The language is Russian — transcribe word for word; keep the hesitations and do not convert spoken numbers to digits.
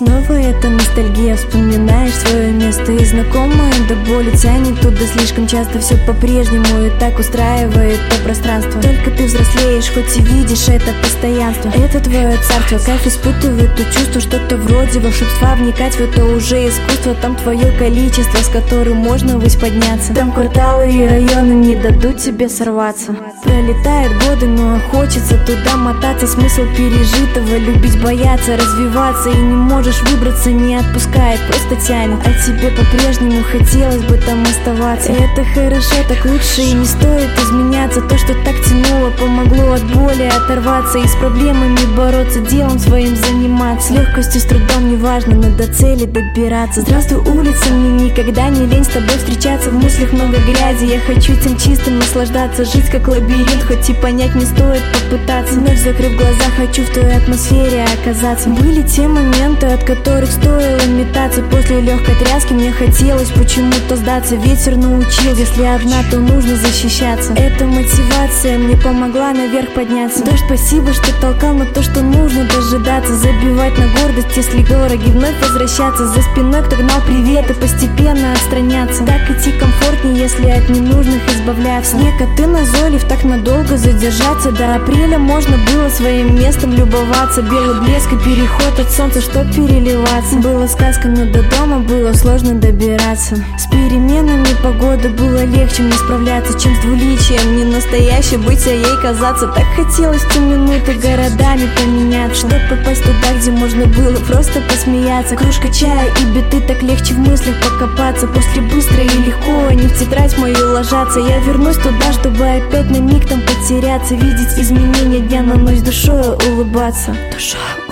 снова эта ностальгия. Вспоминаешь свое место и знакомое до боли тянет туда слишком часто. Все по-прежнему и так устраивает то пространство. Только ты взрослеешь, хоть и видишь это постоянство. Это твое царство, кайф испытывает то чувство, что-то вроде волшебства. Вникать в это уже искусство. Там твое количество, с которым можно ввысь подняться. Там кварталы и районы не дадут тебе сорваться. Пролетают годы, но хочется туда мотаться. Смысл пережитого — любить, бояться, развиваться. И не можешь выбраться, не отпускает, просто тянет. А тебе по-прежнему хотелось бы там оставаться. Это хорошо, так лучше, и не стоит изменяться. То, что так тянуло, помогло от боли оторваться. И с проблемами бороться, делом своим заниматься. С легкостью, с трудом, неважно, но до цели добираться. Здравствуй, улица, мне никогда не лень с тобой встречаться. В мыслях много грязи, я хочу тем чистым наслаждаться. Жить как лабиринт, хоть и понять не стоит попытаться. Вновь закрыв глаза, хочу в той атмосфере оказаться. Были те моменты, от которых стоило метаться. После легкой тряски мне хотелось почему-то сдаться. Ветер научил, если одна, то нужно защищаться. Эта мотивация мне помогла наверх подняться. Дождь, спасибо, что толкал на то, что нужно дожидаться. Забивать на гордость, если дороги, вновь возвращаться. За спиной кто гнал привет и постепенно отстраняться. Так идти комфортнее, если от ненужных избавляться. Снег, а ты назойлив, так надолго задержаться. До апреля можно было своим местом любоваться. Белый блеск и переход от солнца, чтоб переливаться. Была сказка, но до дома было сложно добираться. С переменами погоды было легче мне справляться, чем с двуличием. Не настоящей быть, а ей казаться. Так хотелось в те минуты городами поменяться, чтоб попасть туда, где можно было просто посмеяться. Кружка чая и биты, так легче в мыслях покопаться. После быстро и легко они в тетрадь мою ложатся. Я вернусь туда, чтобы опять на миг там потеряться. Видеть изменения дня на ночь, душой улыбаться. Душа